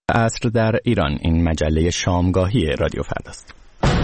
عصر در ایران، این مجله شامگاهی رادیو فرداست.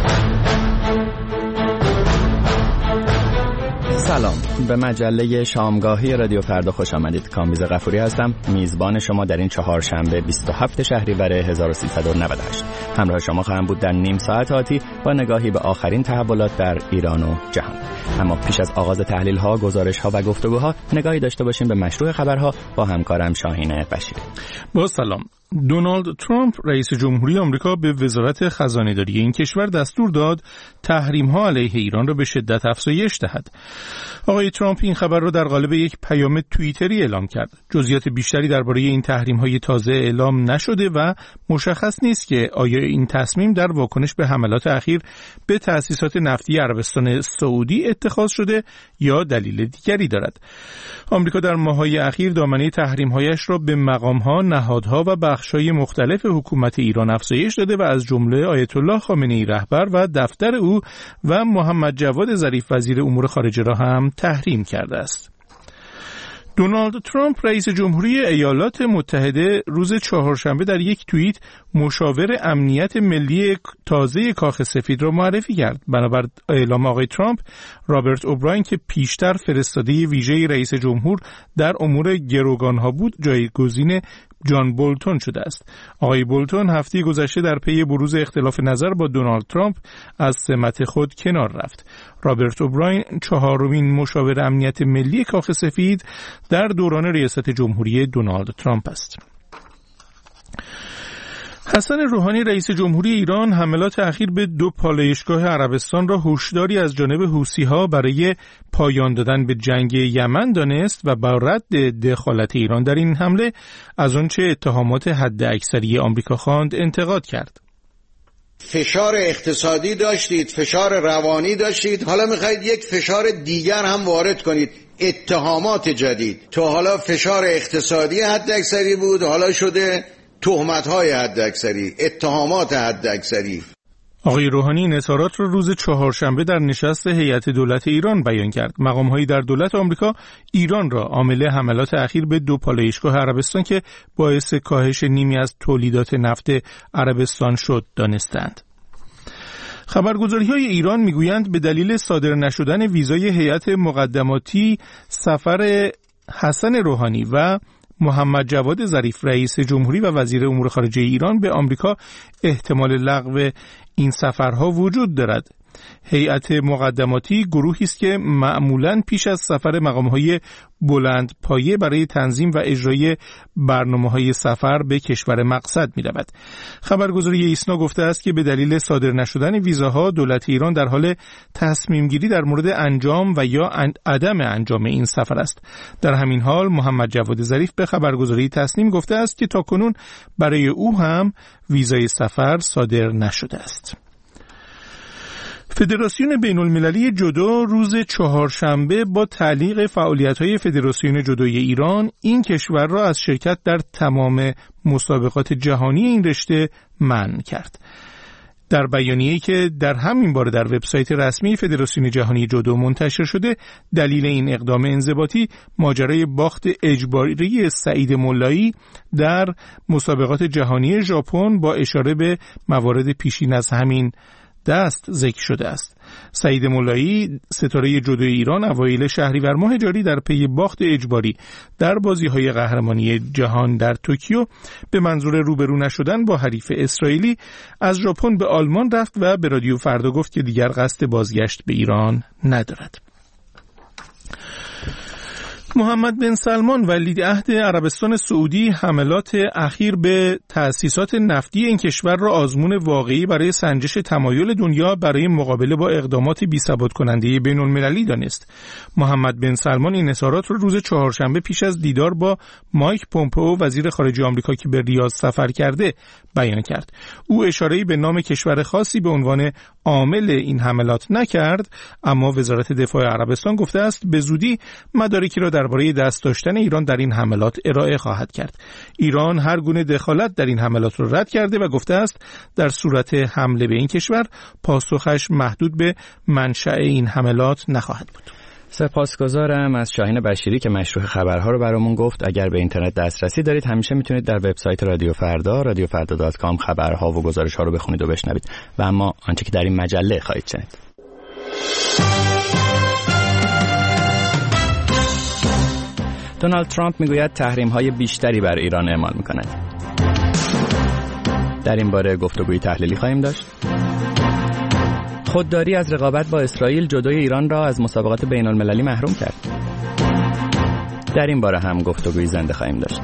سلام، به مجله شامگاهی رادیو فردا خوش آمدید. کامبیز غفوری هستم، میزبان شما در این چهارشنبه 27 شهریور 1398. همراه شما خواهم بود در نیم ساعت آتی با نگاهی به آخرین تحولات در ایران و جهان. اما پیش از آغاز تحلیل‌ها، گزارش‌ها و گفتگوها، نگاهی داشته باشیم به مشروع خبرها با همکارم شاهین بشیری. با سلام. دونالد ترامپ رئیس جمهوری آمریکا به وزارت خزانه‌داری این کشور دستور داد تحریم‌ها علیه ایران را به شدت افزایش دهد. آقای ترامپ این خبر را در قالب یک پیام توییتری اعلام کرد. جزئیات بیشتری درباره این تحریم‌های تازه اعلام نشده و مشخص نیست که آیا این تصمیم در واکنش به حملات اخیر به تأسیسات نفتی عربستان سعودی اتخاذ شده یا دلیل دیگری دارد. آمریکا در ماه‌های اخیر دامنه تحریم‌هایش را به مقام‌ها، نهادها و بخش‌های مختلف حکومت ایران افزایش داده و از جمله آیت الله خامنه‌ای رهبر و دفتر او و محمد جواد ظریف وزیر امور خارجه را هم تحریم کرده است. دونالد ترامپ رئیس جمهوری ایالات متحده روز چهارشنبه در یک توییت مشاور امنیت ملی تازه کاخ سفید را معرفی کرد. بنابر اعلام آقای ترامپ، رابرت اوبراین که پیشتر فرستاده ویژه رئیس جمهور در امور گروگانها بود، جایگزین جان بولتون شده است. آقای بولتون هفته گذشته در پی بروز اختلاف نظر با دونالد ترامپ از سمت خود کنار رفت. رابرت اوبراین چهارمین مشاور امنیت ملی کاخ سفید در دوران ریاست جمهوری دونالد ترامپ است. حسن روحانی رئیس جمهوری ایران حملات اخیر به 2 پالایشگاه عربستان را هشداری از جانب حوثی‌ها برای پایان دادن به جنگ یمن دانست و با رد دخالت ایران در این حمله از آنچه اتهامات حداکثری آمریکا خواند انتقاد کرد. فشار اقتصادی داشتید، فشار روانی داشتید، حالا می‌خواید یک فشار دیگر هم وارد کنید، اتهامات جدید. تا حالا فشار اقتصادی حداکثری بود، حالا شده تهمت‌های حداکثری، اتهامات حداکثری. آقای روحانی این اظهارات را روز چهارشنبه در نشست هیئت دولت ایران بیان کرد. مقام‌هایی در دولت آمریکا ایران را عامل حملات اخیر به 2 پالایشگاه عربستان که باعث کاهش نیمی از تولیدات نفت عربستان شد دانستند. خبرگزاری‌های ایران می‌گویند به دلیل صادر نشدن ویزای هیئت مقدماتی سفر حسن روحانی و محمد جواد ظریف رئیس جمهوری و وزیر امور خارجه ایران به آمریکا احتمال لغو این سفرها وجود دارد. هیئت مقدماتی گروهی است که معمولاً پیش از سفر مقام‌های بلند پایه برای تنظیم و اجرای برنامه‌های سفر به کشور مقصد می‌رود. خبرگزاری ایسنا گفته است که به دلیل صادر نشدن ویزاها دولت ایران در حال تصمیم گیری در مورد انجام و یا عدم انجام این سفر است. در همین حال محمد جواد ظریف به خبرگزاری تصنیم گفته است که تاکنون برای او هم ویزای سفر صادر نشده است. فدراسیون بین‌المللی جودو روز چهارشنبه با تعلیق فعالیت‌های فدراسیون جودوی ایران این کشور را از شرکت در تمام مسابقات جهانی این رشته منع کرد. در بیانیه‌ای که در همین باره در وبسایت رسمی فدراسیون جهانی جودو منتشر شده، دلیل این اقدام انضباطی ماجرای باخت اجباری سعید مولایی در مسابقات جهانی ژاپن با اشاره به موارد پیشین از همین دست ذکر شده است. سعید مولایی ستاره جودوی ایران اوایل شهریور ماه جاری در پی باخت اجباری در بازی‌های قهرمانی جهان در توکیو به منظور روبرو نشدن با حریف اسرائیلی از ژاپن به آلمان رفت و به رادیو فردا گفت که دیگر قصد بازگشت به ایران ندارد. محمد بن سلمان ولیعهد عربستان سعودی حملات اخیر به تأسیسات نفتی این کشور را آزمون واقعی برای سنجش تمایل دنیا برای مقابله با اقدامات بی‌ثبات کننده بین‌المللی دانست. محمد بن سلمان این اظهارات را روز چهارشنبه پیش از دیدار با مایک پومپئو وزیر خارجه آمریکا که به ریاض سفر کرده بیان کرد. او اشاره‌ای به نام کشور خاصی به عنوان عامل این حملات نکرد، اما وزارت دفاع عربستان گفته است به زودی مدارکی را درباره دست داشتن ایران در این حملات ارائه خواهد کرد. ایران هر گونه دخالت در این حملات را رد کرده و گفته است در صورت حمله به این کشور پاسخش محدود به منشأ این حملات نخواهد بود. سپاسگزارم از شاهین بشیری که مشروح خبرها رو برامون گفت. اگر به اینترنت دسترسی دارید همیشه میتونید در وبسایت رادیو فردا radiofarda.com خبرها و گزارش‌ها رو بخونید و بشنوید. و اما آنچه که در این مجله خواهید شنید. دونالد ترامپ میگوید تحریم‌های بیشتری بر ایران اعمال می‌کند. در این باره گفتگوی تحلیلی خواهیم داشت. خودداری از رقابت با اسرائیل جلوی ایران را از مسابقات بین‌المللی محروم کرد. در این باره هم گفتگوی زنده خواهیم داشت.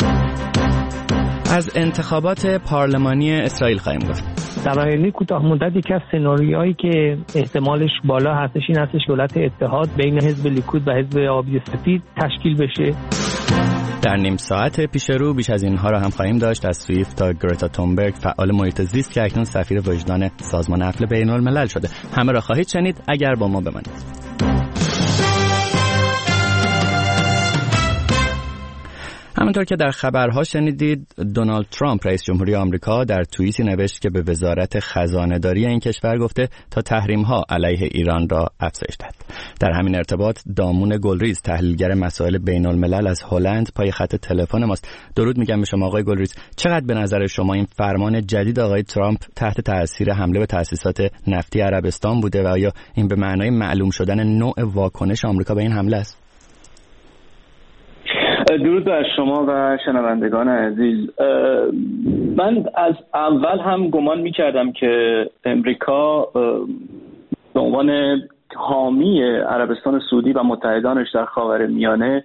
از انتخابات پارلمانی اسرائیل خواهیم گفت. در آینده کوتاه مدت یکی از سناریوهایی که احتمالش بالا هستش این هستش دولت اتحاد بین حزب لیکود و حزب آبی سفید تشکیل بشه. در نیم ساعت پیش رو بیش از اینها را هم خواهیم داشت، از سویفت تا گرتا تونبرگ فعال محیط زیست که اکنون سفیر وجدان سازمان عفو بین‌الملل شده. همه را خواهید شنید اگر با ما بمانید. همونطور که در خبرها شنیدید، دونالد ترامپ رئیس جمهوری آمریکا در توییتی نوشت که به وزارت خزانه‌داری این کشور گفته تا تحریم‌ها علیه ایران را افزایش دهد. در همین ارتباط دامون گلریز، تحلیلگر مسائل بین‌الملل از هلند، پای خط تلفن ماست. درود میگم به شما آقای گلریز. چقدر به نظر شما این فرمان جدید آقای ترامپ تحت تاثیر حمله به تأسیسات نفتی عربستان بوده و آیا این به معنای معلوم شدن نوع واکنش آمریکا به این حمله است؟ درود بر شما و شنوندگان عزیز. من از اول هم گمان می‌کردم که امریکا به عنوان حامی عربستان سعودی و متحدانش در خاورمیانه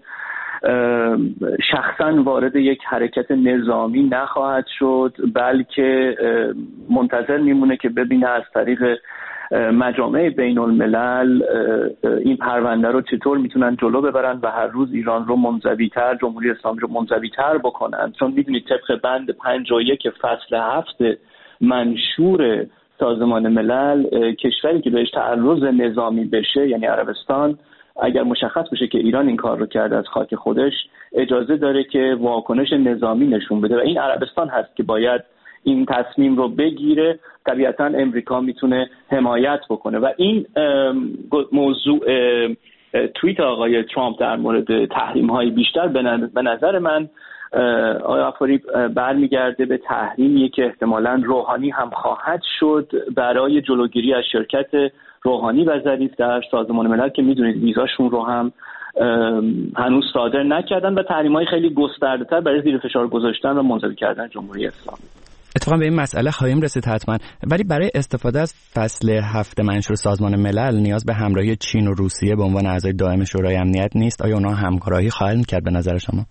شخصاً وارد یک حرکت نظامی نخواهد شد، بلکه منتظر میمونه که ببینه از طریق مجامع بین الملل این پرونده رو چطور میتونن جلو ببرن و هر روز ایران رو منزوی‌تر، جمهوری اسلامی رو منزوی‌تر بکنن. چون میدونید طبق بند 51 فصل 7 منشور سازمان ملل، کشوری که بهش تعرض نظامی بشه، یعنی عربستان، اگر مشخص بشه که ایران این کار رو کرده از خاک خودش، اجازه داره که واکنش نظامی نشون بده و این عربستان هست که باید این تصمیم رو بگیره. طبیعتاً امریکا میتونه حمایت بکنه و این موضوع توییت آقای ترامپ در مورد تحریم‌های بیشتر به نظر من آقای غفاری برمیگرده به تحریمی که احتمالاً روحانی هم خواهد شد برای جلوگیری از شرکت روحانی و ظریف در سازمان ملل که میدونید ویزاشون رو هم هنوز صادر نکردن و تحریم‌های خیلی گسترده‌تر برای زیر فشار گذاشتن و منزوی کردن جمهوری اسلامی. اتفاقا به این مسئله خواهیم رسید حتما، ولی برای استفاده از فصل 7 منشور سازمان ملل نیاز به همراهی چین و روسیه به عنوان اعضای دائم شورای امنیت نیست. آیا اونها همکاری خواهند کرد به نظر شما؟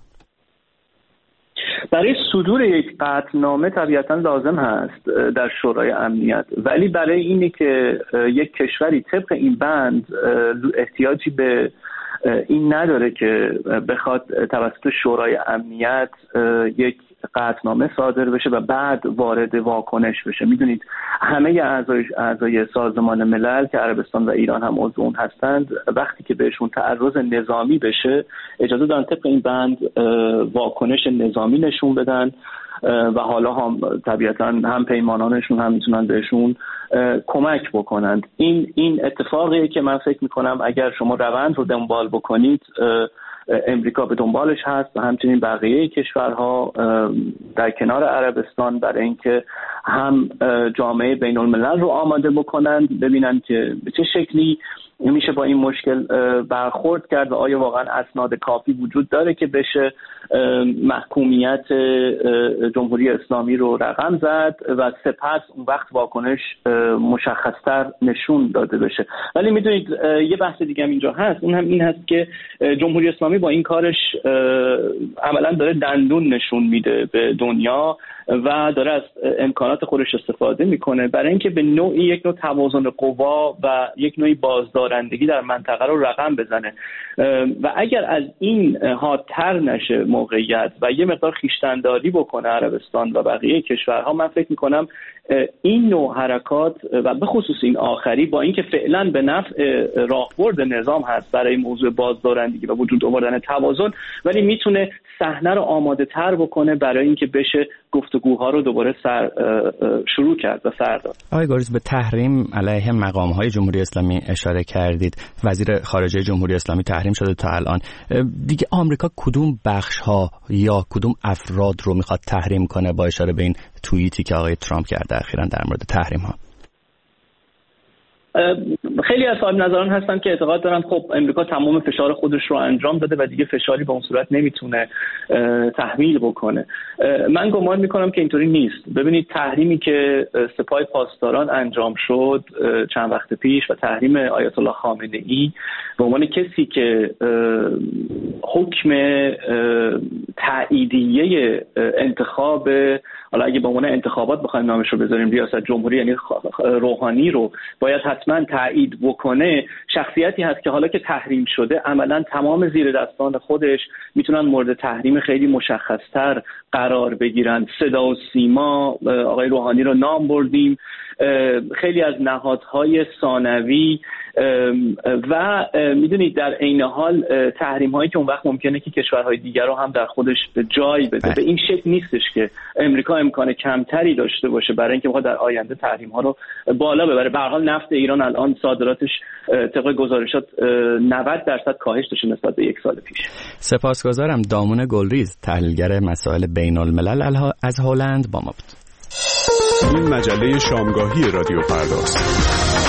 برای صدور یک قطعنامه طبیعتاً لازم هست در شورای امنیت، ولی برای اینه که یک کشوری طبق این بند احتیاجی به این نداره که بخواد توسط شورای امنیت یک قطعنامه صادر بشه و بعد وارد واکنش بشه. میدونید همه اعضای سازمان ملل که عربستان و ایران هم عضو اون هستند، وقتی که بهشون تعرض نظامی بشه اجازه دارن طبق این بند واکنش نظامی نشون بدن و حالا هم طبیعتاً هم پیمانانشون هم میتونن بهشون کمک بکنند. این اتفاقیه که من فکر میکنم اگر شما روند رو دنبال بکنید امریکا به دنبالش هست و همچنین بقیه کشورها در کنار عربستان، برای اینکه هم جامعه بین الملل رو آماده بکنند، ببینن که به چه شکلی میشه با این مشکل برخورد کرد و آیا واقعا اسناد کافی وجود داره که بشه محکومیت جمهوری اسلامی رو رقم زد و سپس اون وقت واکنش مشخصتر نشون داده بشه. ولی میدونید یه بحث دیگه هم اینجا هست، اون هم این هست که جمهوری اسلامی با این کارش عملا داره دندون نشون میده به دنیا و داره از امکانات خودش استفاده میکنه برای اینکه به نوعی یک نوع توازن قوا و یک نوعی بازدارندگی در منطقه رو رقم بزنه و اگر از این حادتر نشه موقعیت و یه مقدار خویشتن‌داری بکنه عربستان و بقیه کشورها، من فکر میکنم این نوع حرکات و به خصوص این آخری با اینکه فعلا به نفع راهبرد نظام هست برای موضوع بازدارندگی و وجود آوردن توازن، ولی میتونه صحنه رو آماده تر بکنه برای اینکه بشه گفتگوها رو دوباره شروع کرد و سر داد. آقای گاریز، به تحریم علیه مقام‌های جمهوری اسلامی اشاره کردید. وزیر خارجه جمهوری اسلامی تحریم شده تا الان. دیگه آمریکا کدوم بخش‌ها یا کدوم افراد رو میخواد تحریم کنه با اشاره به این توییتی که آقای ترامپ کرده اخیراً در مورد تحریم‌ها؟ خیلی از صاحب نظران هستن که اعتقاد دارن خب امریکا تمام فشار خودش رو انجام داده و دیگه فشاری به اون صورت نمیتونه تحمیل بکنه. من گمان میکنم که اینطوری نیست. ببینید تحریمی که سپاه پاسداران انجام شد چند وقت پیش و تحریم آیت الله خامنه‌ای به عنوان کسی که حکم تاییدیه انتخاب، حالا اگه به عنوان انتخابات بخوایم نامش رو بذاریم، ریاست جمهوری یعنی روحانی رو باید حتما تایید بکنه، شخصیتی هست که حالا که تحریم شده عملا تمام زیر دستان خودش میتونن مورد تحریم خیلی مشخصتر قرار بگیرن. صدا و سیما آقای روحانی رو نام بردیم، خیلی از نهادهای ثانوی و میدونید در عین حال تحریم هایی که اون وقت ممکنه که کشورهای دیگر رو هم در خودش جای بده. به این شکل نیستش که امریکا امکان کمتری داشته باشه برای اینکه بخواد در آینده تحریم ها رو بالا ببره. به هر حال نفت ایران الان صادراتش طبق گزارشات 90% کاهش داشته نسبت به یک سال پیش. سپاسگزارم. دامون گلریز، تحلیلگر مسائل بین الملل از هلند با ما بود. این مجله شامگاهی رادیو فرداست.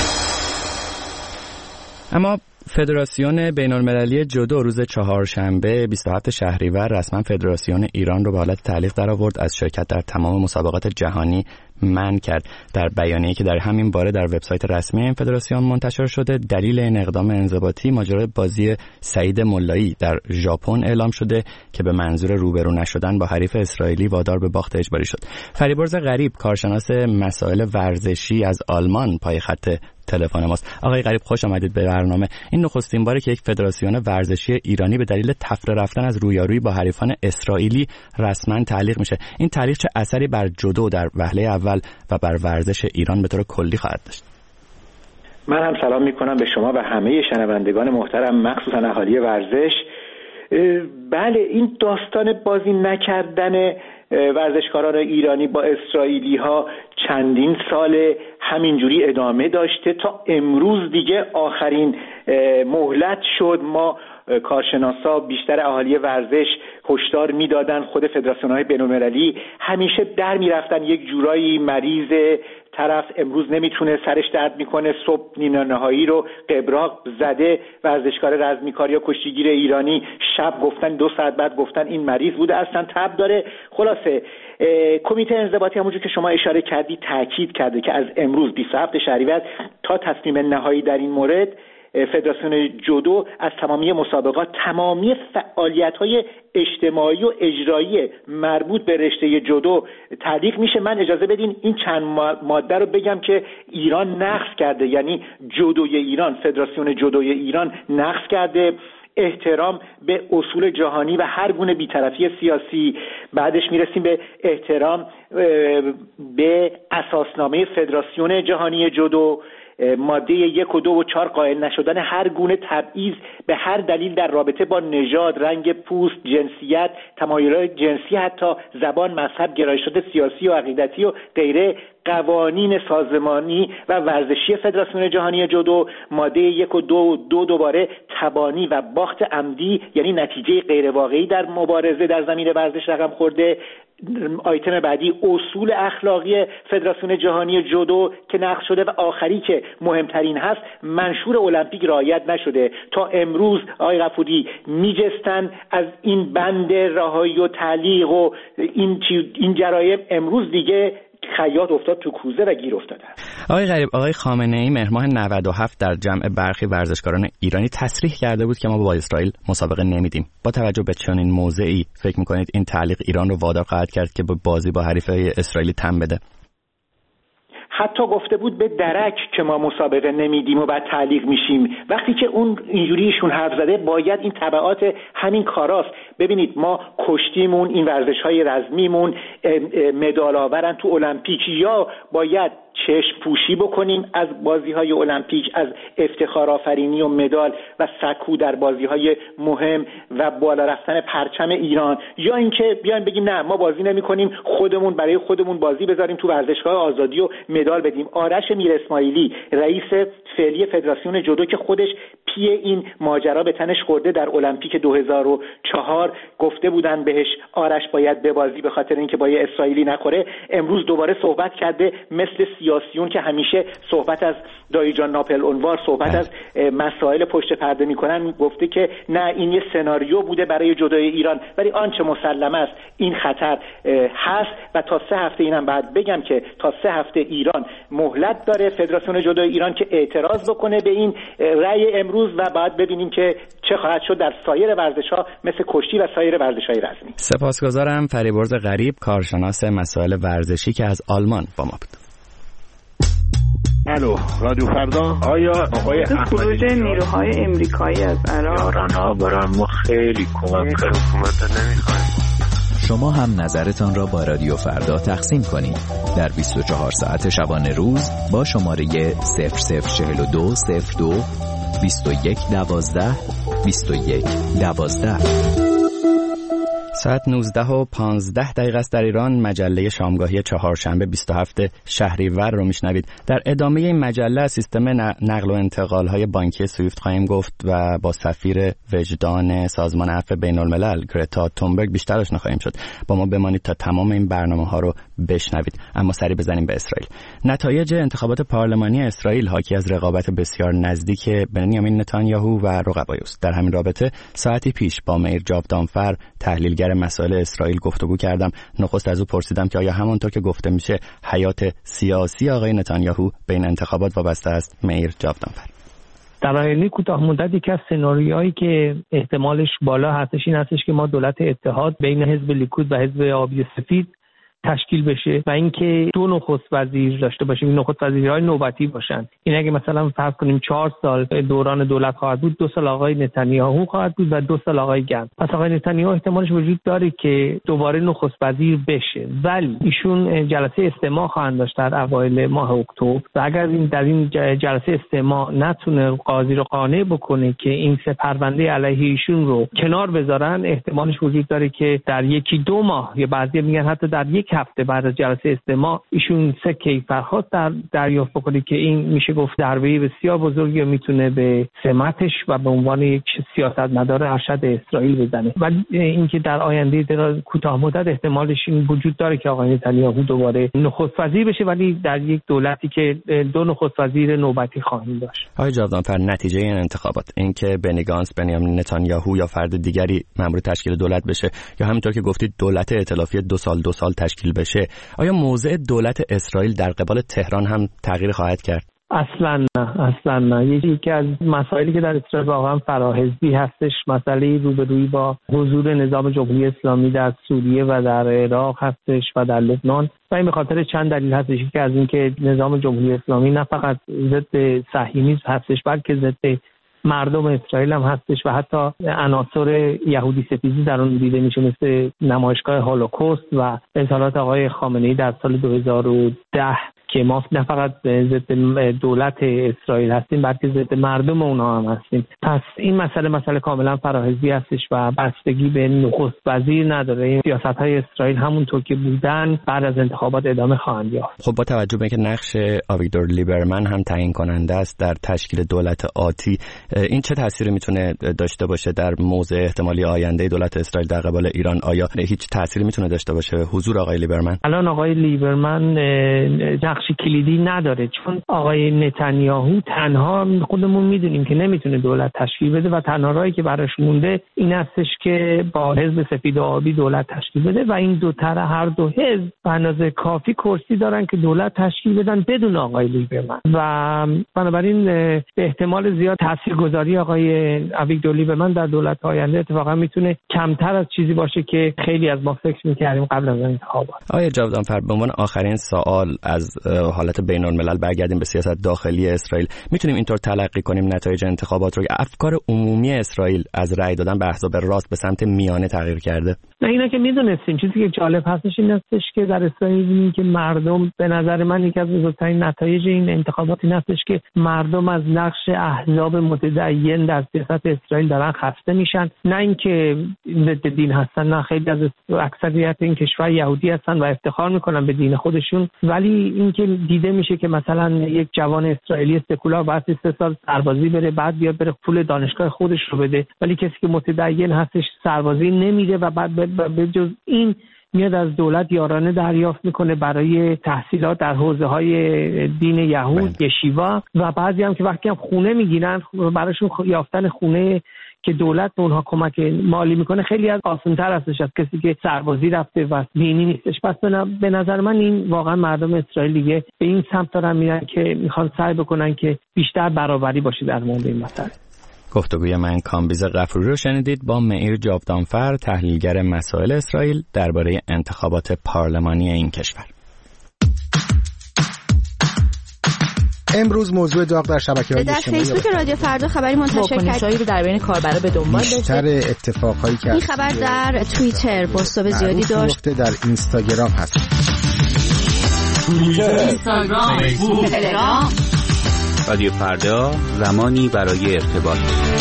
اما فدراسیون بین‌المللی جودو روز چهارشنبه 27 شهریور رسما فدراسیون ایران رو به حالت تعلیق درآورد، از شرکت در تمام مسابقات جهانی منع کرد. در بیانیه‌ای که در همین باره در وبسایت رسمی این فدراسیون منتشر شده، دلیل این اقدام انضباطی ماجرای بازی سعید ملایی در ژاپن اعلام شده که به منظور روبرو نشدن با حریف اسرائیلی وادار به باخت اجباری شد. فریبرز غریب، کارشناس مسائل ورزشی از آلمان، پای خط تلفن ماست. آقای غریب خوش آمدید به برنامه. این نخستین باره که یک فدراسیون ورزشی ایرانی به دلیل تفره رفتن از رویارویی با حریفان اسرائیلی رسما تعلیق میشه. این تعلیق چه اثری بر جودو در وهله اول و بر ورزش ایران به طور کلی خواهد داشت؟ من هم سلام میکنم به شما و همه شنوندگان محترم، مخصوصا اهالی ورزش. بله، این داستان بازی نکردن ورزشکاران ایرانی با اسرائیلی ها چندین سال همینجوری ادامه داشته تا امروز دیگه آخرین مهلت شد. ما کارشناسا، بیشتر اهالی ورزش هشدار میدادن، خود فدراسیون‌های بین‌المللی همیشه در میرفتن یک جورایی مریض طرف امروز نمیتونه، سرش درد میکنه، صبح نیمه نهایی رو قبراق زده ورزشکار رزمیکار یا کشتیگیر ایرانی، شب گفتن 2 ساعت بعد گفتن این مریض بوده، اصلا تب داره. خلاصه کمیته انضباطی همونجور که شما اشاره کردی تاکید کرده که از امروز 27 شهریور تا تصمیم نهایی در این مورد فدراسیون جودو از تمامی مسابقات، تمامی فعالیت‌های اجتماعی و اجرایی مربوط به رشته جودو تعلیق میشه. من اجازه بدین این چند ماده رو بگم که ایران نقض کرده، یعنی جودوی ایران، فدراسیون جودوی ایران نقض کرده: احترام به اصول جهانی و هر گونه بی‌طرفی سیاسی. بعدش میرسیم به احترام به اساسنامه فدراسیون جهانی جودو. ماده 1 و 2 و 4 قائل نشدن هر گونه تبعیض به هر دلیل در رابطه با نژاد، رنگ پوست، جنسیت، تمایلات جنسی، حتی زبان، مذهب، گرایشات سیاسی و عقیدتی و غیره. قوانین سازمانی و ورزشی فدراسیون جهانی جودو. ماده 1 و 2 دوباره تبانی و باخت عمدی، یعنی نتیجه غیر واقعی در مبارزه در زمین ورزش رقم خورده. آیتم بعدی اصول اخلاقی فدراسیون جهانی جودو که نقض شده. و آخری که مهمترین هست، منشور المپیک رعایت نشده. تا امروز آقای غفوری میجستن از این بند رهایی و تعلیق و این جرایم، امروز دیگه خیاط افتاد تو کوزه و گیر افتاده. آقای غریب، آقای خامنه‌ای مهر ماه 97 در جمع برخی ورزشکاران ایرانی تصریح کرده بود که ما با اسرائیل مسابقه نمیدیم. با توجه به چنین موضعی فکر می‌کنید این تعلیق ایران رو وادار خواهد کرد که به بازی با حریفای اسرائیلی تن بده؟ حتی گفته بود به درک که ما مسابقه نمیدیم و بعد تعلیق میشیم. وقتی که اون اینجوریشون حرف زده، باید این تبعات همین کاراست. ببینید ما کشتیمون، این ورزش‌های رزمیمون مدال آورن تو المپیک، یا باید چشم پوشی بکنیم از بازی‌های المپیک، از افتخار آفرینی و مدال و سکو در بازی‌های مهم و بالا رفتن پرچم ایران، یا اینکه بیایم بگیم نه ما بازی نمی‌کنیم، خودمون برای خودمون بازی بذاریم تو ورزشگاه آزادی و مدال بدیم. آرش میر اسماعیلی رئیس فعلی فدراسیون جودو که خودش پی این ماجرا به تنش خورده در المپیک 2004 گفته بودن بهش آرش باید ببازی به خاطر اینکه با یه اسرائیلی نخوره، امروز دوباره صحبت کرده مثل سیاسیون که همیشه صحبت از دایجان ناپل اونوار، صحبت از مسائل پشت پرده میکنن، گفته که نه این یه سناریو بوده برای جودوی ایران. ولی آنچه مسلمه است این خطر هست و تا 3 هفته اینم بعد بگم که تا 3 هفته ایران مهلت داره فدراسیون جودوی ایران که اعتراض بکنه به این رأی امروز و بعد ببینیم که چه خواهد شد در سایر ورزش‌ها مثل کشتی و سایر ورزش‌های رزمی. سپاسگزارم. فریبرز غریب، کارشناس مسائل ورزشی که از آلمان با ما بود. الو رادیو فردا. آیا آقای خروج نیروهای امریکایی از عراق ایران برای ما خیلی کمک کرد. حکومت نمی‌خوایم. شما هم نظرتان را با رادیو فردا تقسیم کنید در 24 ساعت شبانه روز با شماره 0042 02 21 12 21 12. ساعت 19:15 است در ایران. مجله شامگاهی چهارشنبه 27 شهریور رو میشنوید. در ادامه این مجله سیستم نقل و انتقال‌های بانکی سویفت خواهیم گفت و با سفیر وجدان سازمان عفو بین‌الملل گرتا تونبرگ بیشتر آشنا خواهیم شد. با ما بمانید تا تمام این برنامه‌ها رو بشنوید. اما سری بزنیم به اسرائیل. نتایج انتخابات پارلمانی اسرائیل حاکی از رقابت بسیار نزدیک بنیامین نتانیاهو و رقبای است. در همین رابطه ساعتی پیش با میر جاودانفر تحلیلگر مسائل اسرائیل گفتگو کردم. نخست از او پرسیدم که آیا همونطور که گفته میشه حیات سیاسی آقای نتانیاهو به این انتخابات وابسته است؟ میر جاودانفر: در آینده کوتاه مدت یکی از سناریوهایی که احتمالش بالا هستش این هستش که ما دولت اتحاد بین حزب لیکود و حزب آبی سفید تشکیل بشه و اینکه 2 نخست وزیر داشته باشیم. این نخست وزیرهای نوبتی باشن. این اگه مثلا فرض کنیم 4 سال دوران دولت خواهد بود، 2 سال آقای نتانیاهو خواهد بود و 2 سال آقای گنتس. پس آقای نتانیاهو احتمالش وجود داره که دوباره نخست وزیر بشه، ولی ایشون جلسه استماع خواهند داشت در اوایل ماه اکتبر و اگر در این جلسه استماع نتونه قاضی رو قانع بکنه که این 3 پرونده علیه ایشون رو کنار بذارن، احتمالش وجود داره که در 1-2 ماه یا بعضی میگن حتی در 1 هفته بعد از جلسه استماع ایشون 3 کیف درخواست دریافت بکنه که این میشه گفت ضربه بسیار بزرگی میتونه به سمتش و به عنوان یک سیاستمدار ارشد اسرائیل بزنه. و اینکه در آینده کوتاه مدت احتمالش این وجود داره که آقای نتانیاهو دوباره نخست وزیر بشه، ولی در یک دولتی که 2 نخست وزیر نوبتی خواهیم داشت. آقای جاودانفر، نتیجه این انتخابات اینکه بنی گانتس، بنیامین نتانیاهو یا فرد دیگری مأمور تشکیل دولت بشه یا همونطور که گفتید دولت ائتلافی 2 سال تشکیل بشه، آیا موضع دولت اسرائیل در قبال تهران هم تغییر خواهد کرد؟ اصلا نه. یکی از مسائلی که در اسرائیل واقعا فراحزبی هستش مسئله روبرویی با حضور نظام جمهوری اسلامی در سوریه و در عراق هستش و در لبنان و این به خاطر چند دلیل هستش که از اینکه نظام جمهوری اسلامی نه فقط ضد صهیونیسم هستش بلکه ضد مردم اسرائیل هم هستش و حتی عناصر یهودی ستیزی در اون دیده میشه، مثل نمایشگاه هولوکاست و اظهارات آقای خامنه‌ای در سال 2010 که ما نه فقط ضد دولت اسرائیل هستیم بلکه ضد مردم اونها هم هستیم. پس این مسئله کاملا فراحزبی هستش و بستگی به نخست وزیر نداره. این سیاست‌های اسرائیل همونطور که بودن بعد از انتخابات ادامه خواهند یافت. خب با توجه به اینکه نقش آویگدور لیبرمن هم تعیین کننده است در تشکیل دولت آتی، این چه تأثیری میتونه داشته باشه در موضع احتمالی آینده دولت اسرائیل در قبال ایران؟ آیا هیچ تأثیری میتونه داشته باشه حضور آقای لیبرمن؟ الان آقای لیبرمن نقشی کلیدی نداره، چون آقای نتانیاهو تنها خودمون میدونیم که نمیتونه دولت تشکیل بده و تنها راهی که براش مونده این هستش که با حزب سفید و آبی دولت تشکیل بده و این هر دو حزب به اندازه کافی کرسی دارن که دولت تشکیل بدن بدون آقای لیبرمن و بنابراین به احتمال زیاد تاثیرگذاری آقای آویگدور لیبرمن در دولت آینده اتفاقا میتونه کمتر از چیزی باشه که خیلی از ما فکر می‌کردیم قبل از انتخابات. آقای جاودانفر، به عنوان آخرین سوال از حالت بین‌الملل برگردیم به سیاست داخلی اسرائیل، میتونیم اینطور تلقی کنیم نتایج انتخابات رو؟ افکار عمومی اسرائیل از رأی دادن به احزاب راست به سمت میانه تغییر کرده؟ نه، اینا که میدونستیم. چیزی که جالب هستش این هستش که در اسرائیل می‌بینیم که مردم، به نظر من یکی از بزرگترین نتایج این انتخابات این هستش که مردم از نقش احزاب متدین در سیاست اسرائیل دارن خسته میشن. نه اینکه ضد دین هستن، نه، خیلی از اکثریت این کشور یهودی هستن و افتخار میکنن به دین خودشون، ولی اینکه دیده میشه که مثلا یک جوان اسرائیلی سکولار بعد 3 سال سربازی بره، بعد بیاد بره پول دانشگاه خودش رو بده، ولی کسی که متدین هستش سربازی نمیده و بعد به جز این میاد از دولت یارانه دریافت میکنه برای تحصیلات در حوزه‌های دین یهود، یشیوا، و بعضی هم که وقتی هم خونه میگیرن براشون یافتن خونه که دولت به اونها کمک مالی میکنه خیلی از آسان‌تر هستش از کسی که سربازی رفته و دینی نیستش. پس به نظر من این واقعا مردم اسرائیل دیگه به این سمت دارن میرن که میخوان سعی بکنن که بیشتر برابری باشه در مورد این مسئله. گفتگوی من کامبیز غفوری رو شنیدید با معیر جاودانفر، تحلیلگر مسائل اسرائیل درباره انتخابات پارلمانی این کشور. امروز موضوع داغ در شبکه‌های اجتماعی در فیسبوک رادیو فردا خبری منتشر کرد رو در بین کاربرا به دنبال بیشتر اتفاقایی که این خبر در توییتر پست زیادی داشت، در اینستاگرام هست. اینستاگرام، فیسبوک، تلگرام. رادیو فردا، زمانی برای ارتباط.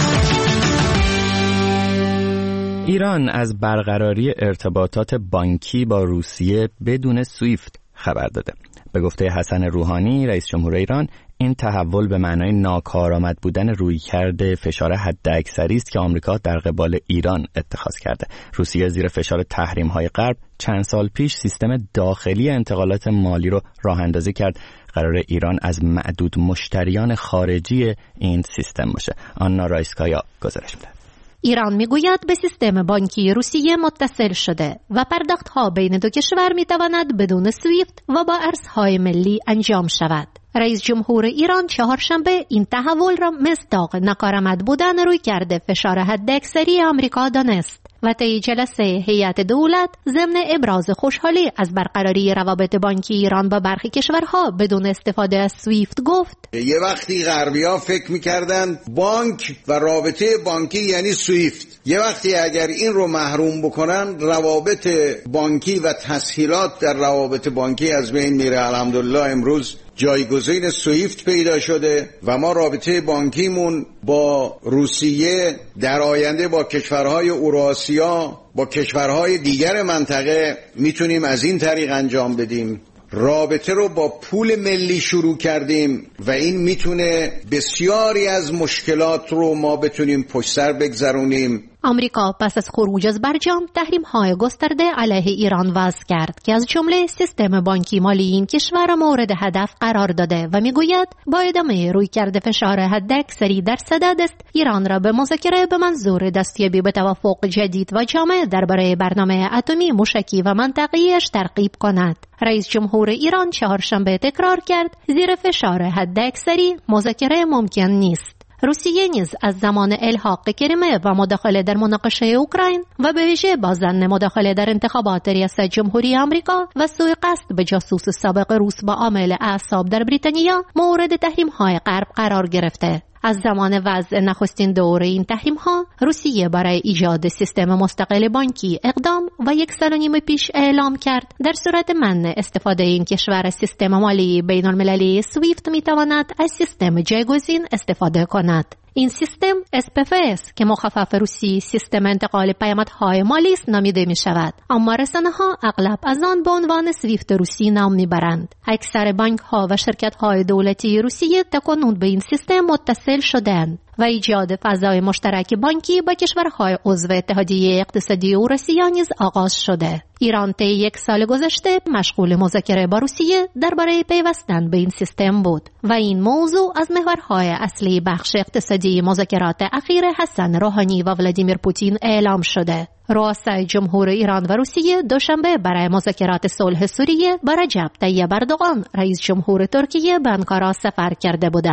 ایران از برقراری ارتباطات بانکی با روسیه بدون سویفت خبر داده. به گفته حسن روحانی رئیس جمهور ایران، این تحول به معنای ناکارآمد بودن رویکرد فشار حداکثری است که آمریکا در قبال ایران اتخاذ کرده. روسیه زیر فشار تحریم‌های غرب چند سال پیش سیستم داخلی انتقالات مالی رو راه اندازی کرد. قرار ایران از معدود مشتریان خارجی این سیستم باشه. آنا رایسکایا گزارش میده. ایران میگوید به سیستم بانکی روسیه متصل شده و پرداخت‌ها بین دو کشور میتواند بدون سویفت و با ارزهای ملی انجام شود. رئیس جمهور ایران چهارشنبه این تحول را مصداق ناکارآمد بودن رویکرد فشار حداکثری آمریکا دانست و طی جلسه هیئت دولت ضمن ابراز خوشحالی از برقراری روابط بانکی ایران با برخی کشورها بدون استفاده از سویفت گفت: یه وقتی غربی‌ها فکر می‌کردن بانک و رابطه بانکی یعنی سویفت، یه وقتی اگر این رو محروم بکنن روابط بانکی و تسهیلات در روابط بانکی از بین میره. الحمدلله امروز جایگزین سویفت پیدا شده و ما رابطه بانکیمون با روسیه در آینده با کشورهای اوراسیا، با کشورهای دیگر منطقه میتونیم از این طریق انجام بدیم. رابطه رو با پول ملی شروع کردیم و این میتونه بسیاری از مشکلات رو ما بتونیم پشت سر بگذرونیم. آمریکا پس از خروج از برجام تحریم‌های گسترده علیه ایران وضع کرد که از جمله سیستم بانکی مالی این کشور مورد هدف قرار داده و میگوید با ادامه رویکرد فشار حداکثری در صدد است ایران را به مذاکره به منظور دستیابی به توافق جدید و جامع درباره برنامه اتمی موشکی و منطقه‌ایش ترغیب کند. رئیس جمهور ایران چهارشنبه تکرار کرد زیر فشار حداکثری مذاکره ممکن نیست. روسیه نیز از زمان الحاق کریمه و مداخله در مناقشه اوکراین و به ویژه با ظن مداخله در انتخابات ریاست جمهوری آمریکا و سوء قصد به جاسوس سابق روس با عامل اعصاب در بریتانیا مورد تحریم‌های غرب قرار گرفته. از زمان وضع نخستین دوره این تحریم‌ها روسیه برای ایجاد سیستم مستقل بانکی اقدام و 1 سال و نیم پیش اعلام کرد در صورت منع استفاده این کشور از سیستم مالی بین‌المللی سویفت می‌تواند از سیستم جایگزین استفاده کند. این سیستم SPFS که مخفف روسی سیستم انتقال پیامدهای مالی است نامیده می شود، اما رسانه‌ها اغلب از آن به عنوان سویفت روسی نام میبرند. اکثر بانک‌ها و شرکت‌های دولتی روسیه تاکنون به این سیستم متصل شدند و ایجاد فضای مشترک بانکی با کشورهای عضو اتحادیه اقتصادی اوراسیا نیز آغاز شده. ایران طی 1 سال گذشته مشغول مذاکره با روسیه درباره پیوستن به این سیستم بود و این موضوع از محورهای اصلی بخش اقتصادی مذاکرات اخیر حسن روحانی و ولادیمیر پوتین اعلام شده. رؤسای جمهور ایران و روسیه دوشنبه برای مذاکرات صلح سوریه با رجب طیب اردوغان رئیس جمهور ترکیه به آنکارا سفر کرده بودند.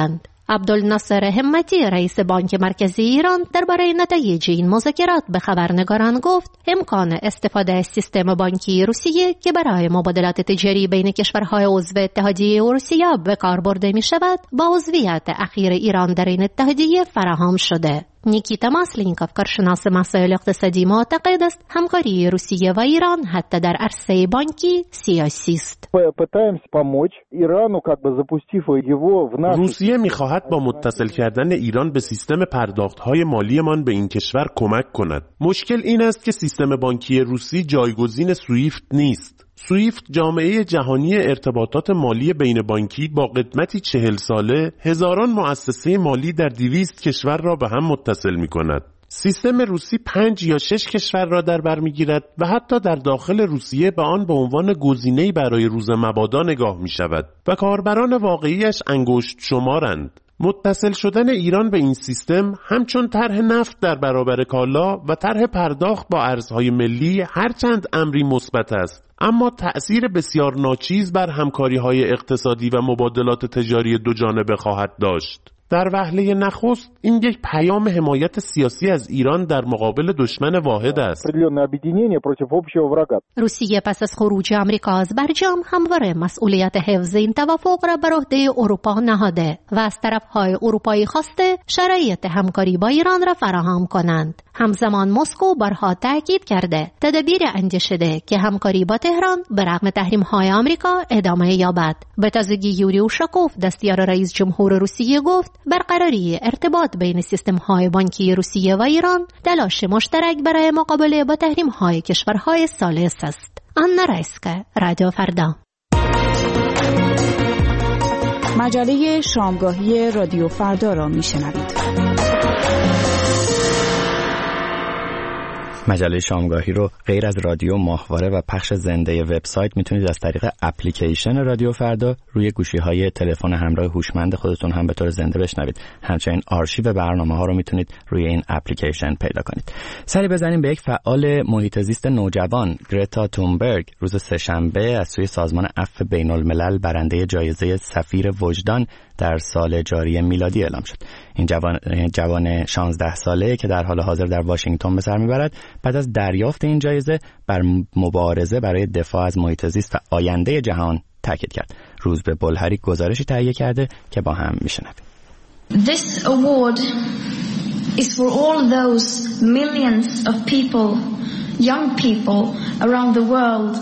عبدالناصر همتی رئیس بانک مرکزی ایران درباره نتایج این مذاکرات به خبرنگاران گفت امکان استفاده از سیستم بانکی روسیه که برای مبادلات تجاری بین کشورهای عضو اتحادیه اروسیه به کار برده می شود با عضویت اخیر ایران در این اتحادیه فراهم شده. نیکیتا ماسلینکوف کارشناس مسائل اقتصادی معتقد است همکاری روسیه و ایران حتی در عرصه بانکی سیاسی است. روسیه می‌خواهد با متصل کردن ایران به سیستم پرداخت‌های مالیمان به این کشور کمک کند. مشکل این است که سیستم بانکی روسی جایگزین سویفت نیست. سویفت جامعه جهانی ارتباطات مالی بین بانکی با قدمتی 40 ساله هزاران مؤسسه مالی در 200 کشور را به هم متصل می کند. سیستم روسی 5 یا 6 کشور را در بر می‌گیرد و حتی در داخل روسیه به آن به عنوان گزینه‌ای برای روز مبادا نگاه می شود و کاربران واقعیش انگشت شمارند. متصل شدن ایران به این سیستم همچون طرح نفت در برابر کالا و طرح پرداخت با ارزهای ملی هرچند امری مثبت است، اما تأثیر بسیار ناچیز بر همکاری‌های اقتصادی و مبادلات تجاری دو جانبه خواهد داشت. در وهله نخست این یک پیام حمایت سیاسی از ایران در مقابل دشمن واحد است. روسیه پس از خروج آمریکا از برجام همواره مسئولیت حفظ این توافق را بر عهده اروپا نهاده و از طرف‌های اروپایی خواسته شرایط همکاری با ایران را فراهم کنند. همزمان مسکو بارها تاکید کرده تدابیر انجشده که همکاری با تهران به رغم تحریم‌های آمریکا ادامه یابد. به تازگی یوری اوشاکوف دستیار رئیس جمهور روسیه گفت برقراری ارتباط بین سیستم‌های بانکی روسیه و ایران تلاش مشترک برای مقابله با تحریم‌های کشورهای ثالث است. آنا رایسکا، رادیو فردا. مجله شامگاهی رادیو فردا را میشنوید. مجله شامگاهی رو غیر از رادیو، ماهواره و پخش زنده وبسایت میتونید از طریق اپلیکیشن رادیو فردا روی گوشی‌های تلفن همراه هوشمند خودتون هم به طور زنده بشنوید. همچنین آرشیو برنامه‌ها رو میتونید روی این اپلیکیشن پیدا کنید. سری بزنیم به یک فعال محیط زیست نوجوان، گرتا تونبرگ، روز سه‌شنبه از سوی سازمان عفو بین‌الملل برنده جایزه سفیر وجدان در سال جاری میلادی اعلام شد. این جوان 16 ساله که در حال حاضر در واشنگتن به سر میبرد بعد از دریافت این جایزه بر مبارزه برای دفاع از محیط زیست و آینده جهان تاکید کرد. روز به بلهری گزارشی تهیه کرده که با هم میشنویم. This award is for all those millions of people, young people around the world.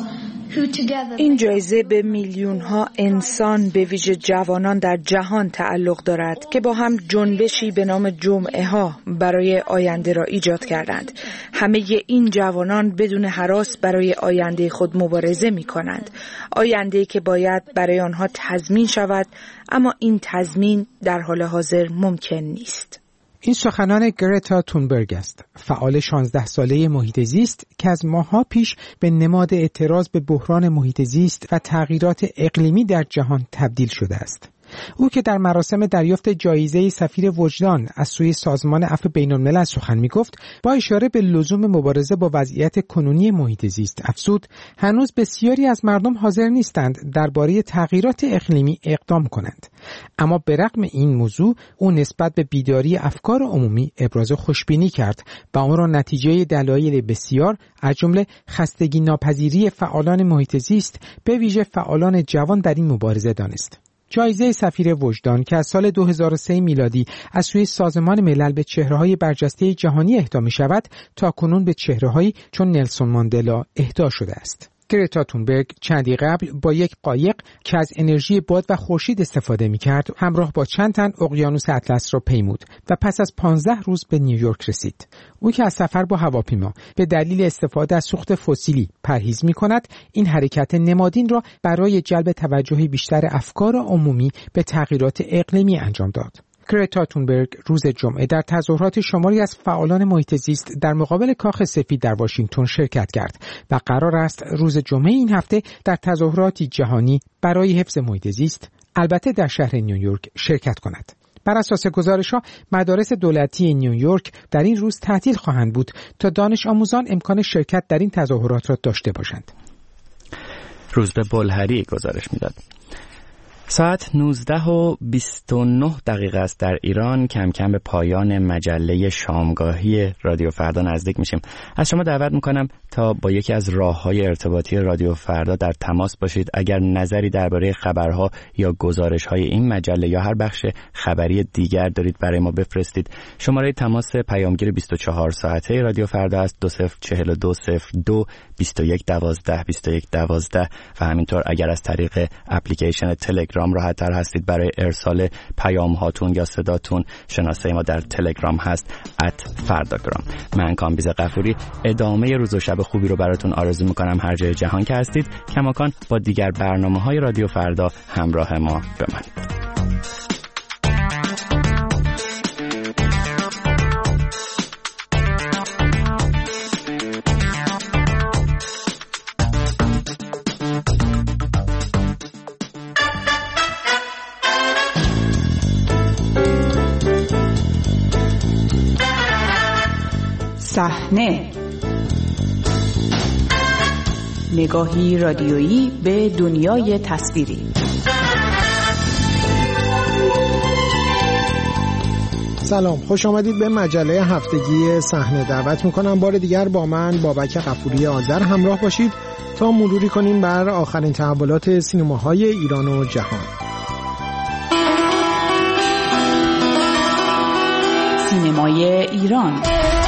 این جایزه به میلیون ها انسان به ویژه جوانان در جهان تعلق دارد که با هم جنبشی به نام جمعه ها برای آینده را ایجاد کردند. همه این جوانان بدون هراس برای آینده خود مبارزه می کنند. آینده که باید برای آنها تضمین شود، اما این تضمین در حال حاضر ممکن نیست. این سخنان گرتا تونبرگ است، فعال 16 ساله محیط زیست که از ماه‌ها پیش به نماد اعتراض به بحران محیط زیست و تغییرات اقلیمی در جهان تبدیل شده است. او که در مراسم دریافت جایزه سفیر وجدان از سوی سازمان عفو بین‌الملل سخن می‌گفت، با اشاره به لزوم مبارزه با وضعیت کنونی محیط زیست افزود هنوز بسیاری از مردم حاضر نیستند درباره تغییرات اقلیمی اقدام کنند. اما به رغم این موضوع او نسبت به بیداری افکار عمومی ابراز خوشبینی کرد و آن را نتیجه دلایل بسیار از جمله خستگی ناپذیری فعالان محیط زیست به ویژه فعالان جوان در این مبارزه دانست. جایزه سفیر وجدان که از سال 2003 میلادی از سوی سازمان ملل به چهره‌های برجسته جهانی اهدا می‌شود، تاکنون به چهره‌هایی چون نلسون ماندلا اهدا شده است. گرتا تونبرگ چندی قبل با یک قایق که از انرژی باد و خورشید استفاده می‌کرد، همراه با چند تن اقیانوس اطلس را پیمود و پس از 15 روز به نیویورک رسید. او که از سفر با هواپیما به دلیل استفاده از سوخت فسیلی پرهیز می‌کند، این حرکت نمادین را برای جلب توجه بیشتر افکار عمومی به تغییرات اقلیمی انجام داد. گرتا تونبرگ روز جمعه در تظاهرات شماری از فعالان محیط زیست در مقابل کاخ سفید در واشنگتن شرکت کرد و قرار است روز جمعه این هفته در تظاهراتی جهانی برای حفظ محیط زیست البته در شهر نیویورک شرکت کند. بر اساس گزارش‌ها مدارس دولتی نیویورک در این روز تعطیل خواهند بود تا دانش آموزان امکان شرکت در این تظاهرات را داشته باشند. روز به بلهری گزارش می‌داد. ساعت 19:29 است در ایران. کم کم به پایان مجله شامگاهی رادیو فردا نزدیک میشیم. از شما دعوت میکنم تا با یکی از راه‌های ارتباطی رادیو فردا در تماس باشید. اگر نظری درباره خبرها یا گزارش‌های این مجله یا هر بخش خبری دیگر دارید برای ما بفرستید. شماره تماس پیامگیر 24 ساعته رادیو فردا است 204202 2112 2112 و همینطور اگر از طریق اپلیکیشن تلگرام راحت تر هستید برای ارسال پیام هاتون یا صداتون، شناسه ما در تلگرام هست @فرداگرام. من کامبیز غفوری ادامه روز و شب خوبی رو براتون آرزو میکنم هر جای جهان که هستید. کماکان با دیگر برنامه‌های رادیو فردا همراه ما بمانید. صحنه، نگاهی رادیویی به دنیای تصویری. سلام، خوش آمدید به مجله هفتگی صحنه. دعوت میکنم بار دیگر با من بابک غفوری آذر همراه باشید تا مروری کنیم بر آخرین تحولات سینماهای ایران و جهان. سینمای ایران.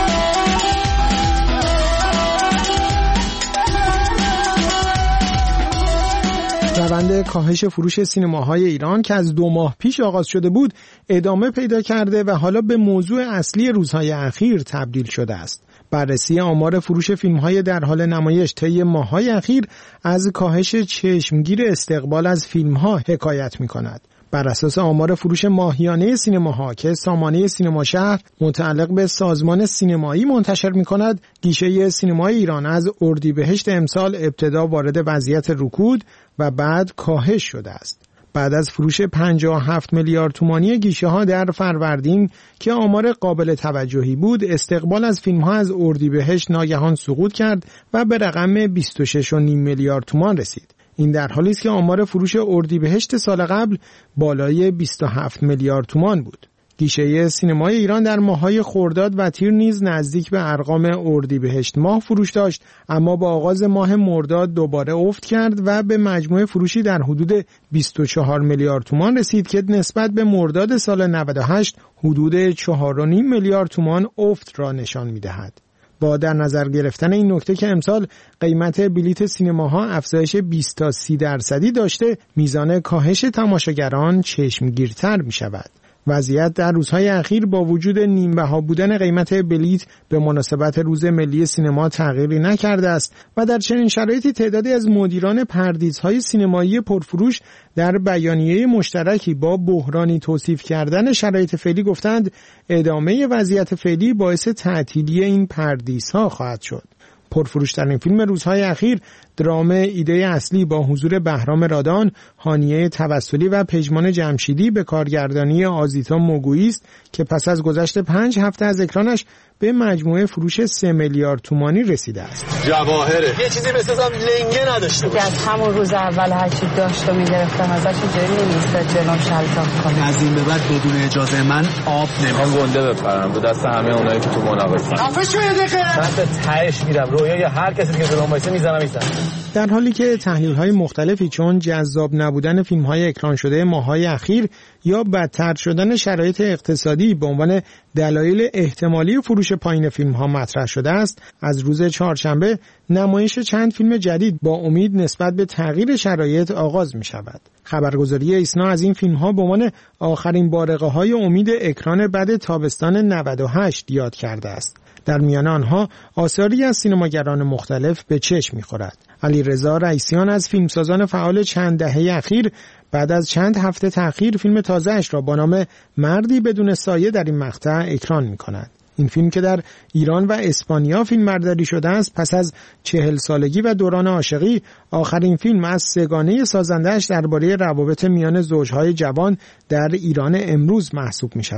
روند کاهش فروش سینماهای ایران که از 2 ماه پیش آغاز شده بود ادامه پیدا کرده و حالا به موضوع اصلی روزهای اخیر تبدیل شده است. بررسی آمار فروش فیلم‌های در حال نمایش طی ماه‌های اخیر از کاهش چشمگیر استقبال از فیلم‌ها حکایت می‌کند. بر اساس آمار فروش ماهیانه سینماها که سامانه سینما شهر متعلق به سازمان سینمایی منتشر می‌کند، گیشه سینمای ایران از اردیبهشت امسال ابتدا وارد وضعیت رکود و بعد کاهش شده است. بعد از فروش 57 میلیارد تومانی گیشه‌ها در فروردین که آمار قابل توجهی بود، استقبال از فیلم‌ها از اردیبهشت ناگهان سقوط کرد و به رقم 26.5 میلیارد تومان رسید. این در حالی است که آمار فروش اردیبهشت سال قبل بالای 27 میلیارد تومان بود. گیشه سینمای ایران در ماه‌های خرداد و تیر نیز نزدیک به ارقام اردیبهشت ماه فروش داشت، اما با آغاز ماه مرداد دوباره افت کرد و به مجموع فروشی در حدود 24 میلیارد تومان رسید که نسبت به مرداد سال 98 حدود 4.5 میلیارد تومان افت را نشان می‌دهد. با در نظر گرفتن این نکته که امسال قیمت بلیت سینماها افزایش 20 تا 30% داشته، میزان کاهش تماشاگران چشمگیرتر می شود. وضعیت در روزهای اخیر با وجود نیمبها بودن قیمت بلیت به مناسبت روز ملی سینما تغییری نکرده است و در چنین شرایطی تعدادی از مدیران پردیس‌های سینمایی پرفروش در بیانیه مشترکی با بحرانی توصیف کردن شرایط فعلی گفتند ادامه وضعیت فعلی باعث تعطیلی این پردیس‌ها خواهد شد. پرفروش‌ترین فیلم روزهای اخیر درام ایده اصلی با حضور بهرام رادان، هانیه توسلی و پژمان جمشیدی به کارگردانی آزیتا موگویی است که پس از گذشت 5 هفته از اکرانش به مجموعه فروش 3 میلیارد تومانی رسیده است. جواهره یه چیزی بسازم لنگه نداشته باشه. از همون روز اول هر چی داشت و می‌گرفتم ازش اینجوری نمی‌استاد جلوم شلتاق کنه. از این به بعد بدون اجازه من آب نمی‌خوام گنده بپرم رو دست همه اونایی که تو مناقصه‌ن. آفش شو یه دقیقه. من به تهش میرم. رویای هر کسی که جلوم وایسه میزنم ایسا. در حالی که تحلیل‌های مختلفی چون جذاب نبودن فیلم‌های اکران شده ماه‌های اخیر یا بدتر شدن شرایط اقتصادی به عنوان دلایل احتمالی فروش پایین فیلم‌ها مطرح شده است، از روز چهارشنبه نمایش چند فیلم جدید با امید نسبت به تغییر شرایط آغاز می‌شود. خبرگزاری ایسنا از این فیلم‌ها به عنوان آخرین بارقه‌های امید اکران بعد تابستان 98 یاد کرده است. در میان آنها آثاری از سینماگران مختلف به چشم می‌خورد. علیرضا رئیسیان از فیلمسازان فعال چند دهه اخیر بعد از چند هفته تأخیر فیلم تازه‌اش را با نام مردی بدون سایه در این مقطع اکران می‌کند. این فیلم که در ایران و اسپانیا فیلمبرداری شده است، پس از 40 سالگی و دوران عاشقی آخرین فیلم از سگانه سازنده‌اش درباره روابط میان زوجهای جوان در ایران امروز محسوب می‌شود.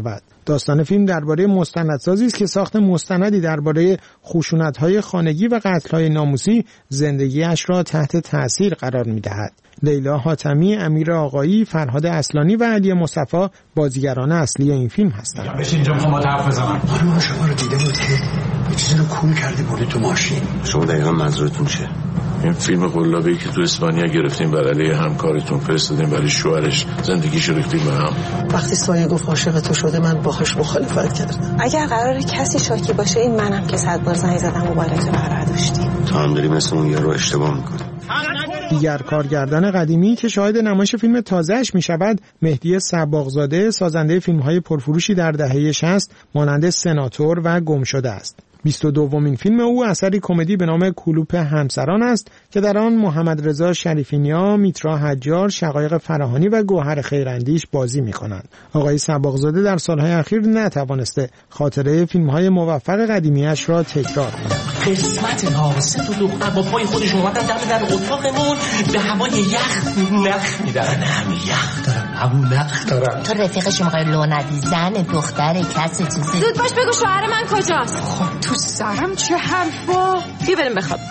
داستان فیلم درباره مستندسازی است که ساخت مستندی درباره خشونت‌های خانگی و قتل‌های ناموسی زندگیش را تحت تأثیر قرار می‌دهد. لیلا حاتمی، امیر آقایی، فرهاد اصلانی و علی مصطفی بازیگران اصلی این فیلم هستند. بشین اینجا می‌خوام با حرف بزنم. خانم شما رو دیده بود که یه چیزی رو کول کردی برده تو ماشین. شما دقیقاً منظورتون چیه؟ این فیلم قلابی که تو اسپانیا گرفتیم بر علیه همکارتون فرستادیم برای شوهرش زندگیشو ریختیم به هم. وقتی سایه گفت عاشق تو شده من باهاش مخالفت کردم. اگر قراره کسی شاکی باشه این منم که 100 بار زنگ زدم موبایلتو برداشتیم. تو هم داری مثل اون یارو اشتباه میکنی. دیگر کارگردان قدیمی که شاهد نمایش فیلم تازه‌اش می‌شود مهدی صباغزاده، سازنده فیلم‌های پرفروشی در دهه 60 مانند سناتور و گمشده است. 22مین فیلم او اثری کمدی به نام کلوپ همسران است که در آن محمد رضا شریفینیا، میترا حجار، شقایق فراهانی و گوهر خیراندیش بازی می‌کنند. آقای صباغزاده در سالهای اخیر نتوانسته خاطره فیلم‌های موفق قدیمی‌اش را تکرار کند. قسمت ما 3 تا دختر با پای خودشون اومدن در اتاقمون به هوای یخ نخ میدن. هم یخ دارم، همون نخ دارم. تو رفیقش مقای لوندی زن دختر کسی چیزی. زود باش بگو شوهر من کجاست؟ خب تو سرم چه حرفا؟ بیا بریم بخواب.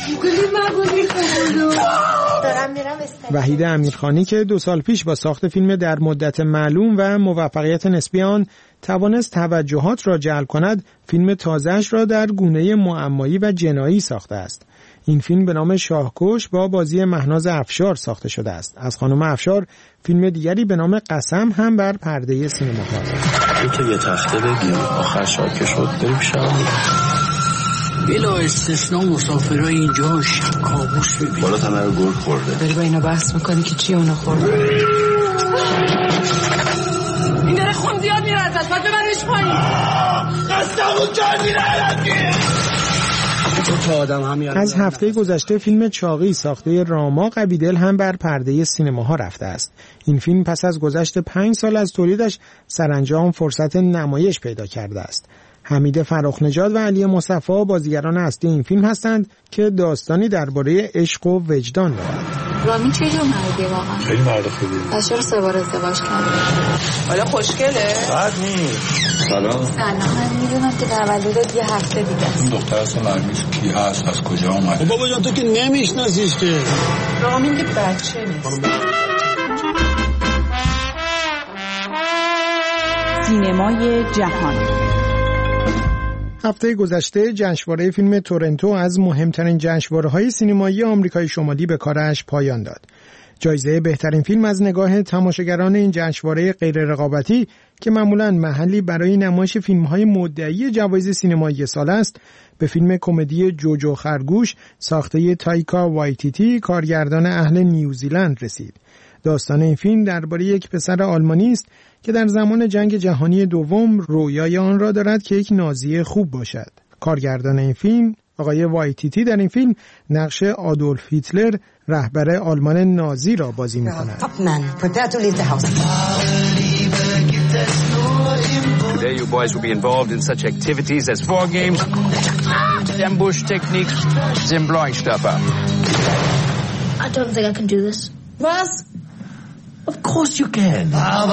وحید امیرخانی که 2 سال پیش با ساخت فیلم در مدت معلوم و موفقیت نسبی آن توانست توجهات را جلب کند، فیلم تازه‌اش را در گونه معمایی و جنایی ساخته است. این فیلم به نام شاهکش با بازی مهناز افشار ساخته شده است. از خانم افشار فیلم دیگری به نام قسم هم بر پرده سینما هاست. تو یه تخته بگیر آخر شاکه شد بریم شام. بلا استثناء مسافرای اینجا شب کابوس ببین. بالا تنه رو گرد خورده. داری با اینا بحث میکنی که چی اونو خورده؟ این داره خون زیاد میره ازت باید ببرش پایین. قصدمون کردی نرکی. از هفته گذشته فیلم چاقی ساخته راما قویدل هم بر پرده سینماها رفته است. این فیلم پس از گذشت 5 سال از تولیدش سرانجام فرصت نمایش پیدا کرده است. حمید فرخنژاد و علی مصطفی بازیگران اصلی این فیلم هستند که داستانی درباره عشق و وجدان دارند. رامین چه جور مردی واقعا؟ خیلی مرد خوبیه. پس چرا 3 بار ازدواج کردی؟ حالا خوشگله؟ بد نیست. سلام. من میدونم که تولدت یه هفته دیگه است. این دختر اصلا معلومش کی هست، از کجا اومده. بابا جان تو که نمیشناسیش که. رامین که بچه نیست. سینمای جهان. هفته گذشته جشنواره فیلم تورنتو از مهمترین جشنواره‌های سینمایی آمریکای شمالی به کارش پایان داد. جایزه بهترین فیلم از نگاه تماشاگران این جشنواره غیر رقابتی که معمولاً محلی برای نمایش فیلم‌های مدعی جوایز سینمایی سال است، به فیلم کمدی جوجو خرگوش ساخته تایکا وایتیتی کارگردان اهل نیوزیلند رسید. داستان این فیلم درباره یک پسر آلمانی است که در زمان جنگ جهانی دوم رویای آن را دارد که یک نازی خوب باشد. کارگردان این فیلم آقای وایتیتی در این فیلم نقش آدولف هیتلر رهبر آلمان نازی را بازی می‌کند. Today you boys will be involved in such activities as war games, ambush techniques, and blowing stuff up. I don't think I can do this. What? Of course you can.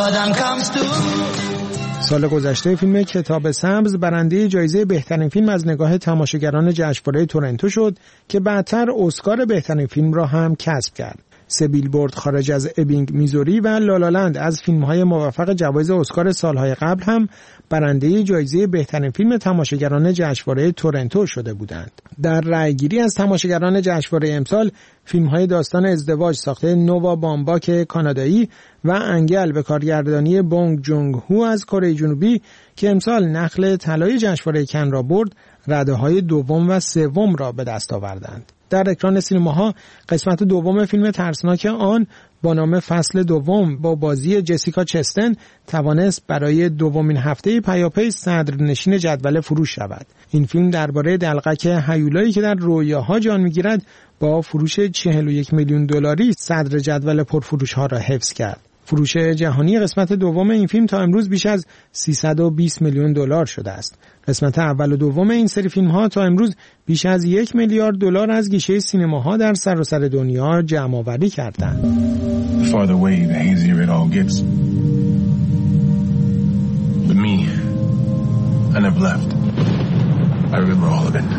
سال گذشته فیلم کتاب سبز برنده جایزه بهترین فیلم از نگاه تماشاگران جشنواره تورنتو شد که بعدتر اسکار بهترین فیلم را هم کسب کرد. 3 بیلبورد خارج از ابینگ میزوری و لالالند از فیلم‌های موفق جوایز اسکار سالهای قبل هم برنده جایزه بهترین فیلم تماشاگران جشنواره تورنتو شده بودند. در رأیگیری از تماشاگران جشنواره امسال فیلم‌های داستان ازدواج ساخته نووا بامباک کانادایی و انگل به کارگردانی بونگ جونگ هو از کره جنوبی که امسال نخل طلای جشنواره کن را برد، رده‌های دوم و سوم را به دست آوردند. در اکران سینماها قسمت دوم فیلم ترسناک آن با نام فصل دوم با بازی جسیکا چستن توانست برای دومین هفته پیاپی صدرنشین جدول فروش شود. این فیلم درباره دلقک هیولایی که در رویاها جان می‌گیرد با فروش 41 میلیون دلاری صدر جدول پرفروش‌ها را حفظ کرد. فروش جهانی قسمت دوم این فیلم تا امروز بیش از 320 میلیون دلار شده است. قسمت اول و دوم این سری فیلم‌ها تا امروز بیش از 1 میلیارد دلار از گیشه سینماها در سراسر دنیا جمع‌آوری کردند. The farther away, the hazier it all gets. But me, I never left. I remember all of it.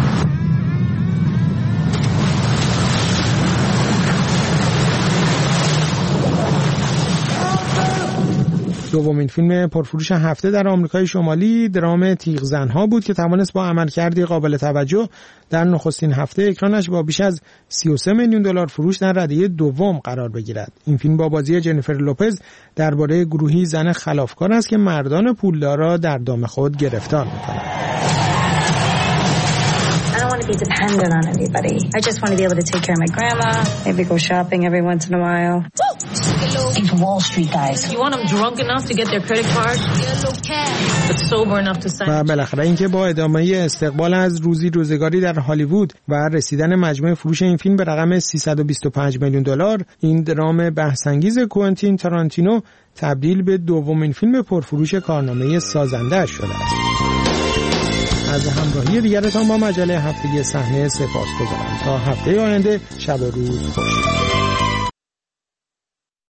دومین فیلم پرفروش هفته در آمریکای شمالی درام تیغ زنها بود که توانست با عملکردی قابل توجه در نخستین هفته اکرانش با بیش از 33 میلیون دلار فروش در رده دوم قرار بگیرد. این فیلم با بازی جنیفر لوپز درباره گروهی زن خلافکار است که مردان پولدار را در دام خود گرفتار می‌کنند. I don't want to be dependent on anybody. I just want to be able to take care of my grandma, maybe go shopping every once in a while. These Wall Street guys. You want them drunk enough to get their credit card, but sober enough to sign. و بالاخره اینکه با ادامه استقبال از روزگاری در هالیوود و رسیدن مجموع فروش این فیلم به رقم 325 میلیون دلار، این درام بحث‌انگیز کوئنتین تارانتینو تبدیل به دومین فیلم پرفروش کارنامه سازنده شده است. از همراهی دیگرتان با مجله هفتگی صحنه سپاسگزارم. تا هفته آینده شب و روز خوش.